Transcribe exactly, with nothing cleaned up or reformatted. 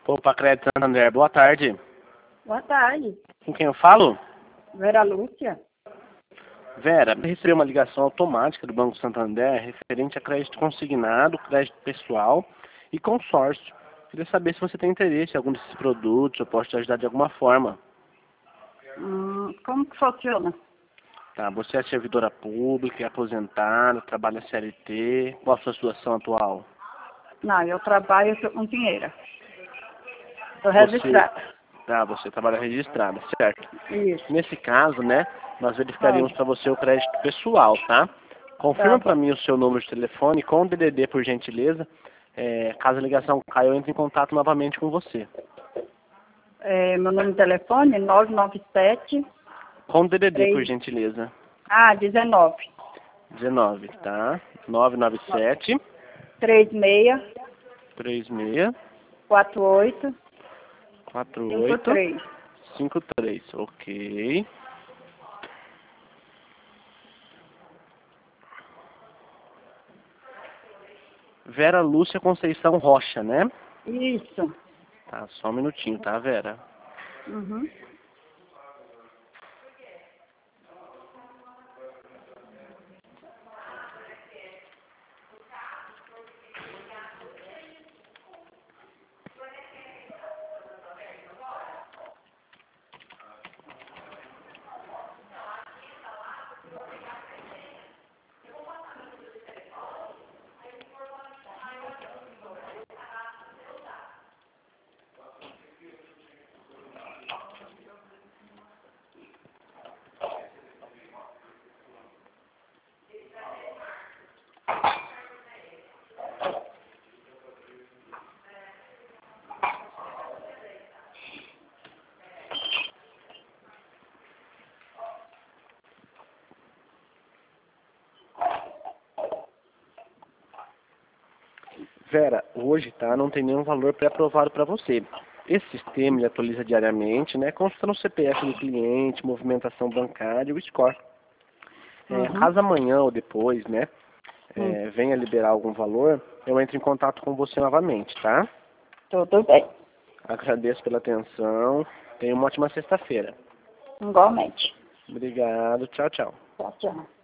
Opa, Crédito Santander, boa tarde. Boa tarde. Com quem eu falo? Vera Lúcia. Vera, eu recebi uma ligação automática do Banco Santander referente a crédito consignado, crédito pessoal e consórcio. Queria saber se você tem interesse em algum desses produtos, eu posso te ajudar de alguma forma. Hum, como que funciona? Tá, você é servidora pública, é aposentada, trabalha C L T, qual a sua situação atual? Não, eu trabalho com dinheiro. Estou Você, registrada. tá, você trabalha registrada, certo. Isso. Nesse caso, né, nós verificaríamos Pode. para você o crédito pessoal, tá? Tá Confirma para bom. mim o seu número de telefone com o D D D, por gentileza. É, caso a ligação caia, eu entro em contato novamente com você. É, meu número de telefone é nove nove sete Com o D D D, por três... gentileza. Ah, dezenove. dezenove, tá? nove nove sete, trinta e seis, três seis, quarenta e oito, quatro cinquenta e oito, três. cinco três, ok. Vera Lúcia Conceição Rocha, né? Isso. Tá, só um minutinho, tá, Vera? Uhum. Vera, hoje, tá, não tem nenhum valor pré-aprovado para você. Esse sistema ele atualiza diariamente, né, constando o C P F do cliente, movimentação bancária e o score. É, Uhum. caso amanhã ou depois, né, Hum. é, venha liberar algum valor, eu entro em contato com você novamente, tá? Tudo bem. Agradeço pela atenção. Tenha uma ótima sexta-feira. Igualmente. Obrigado. Tchau, tchau. Tchau, tchau.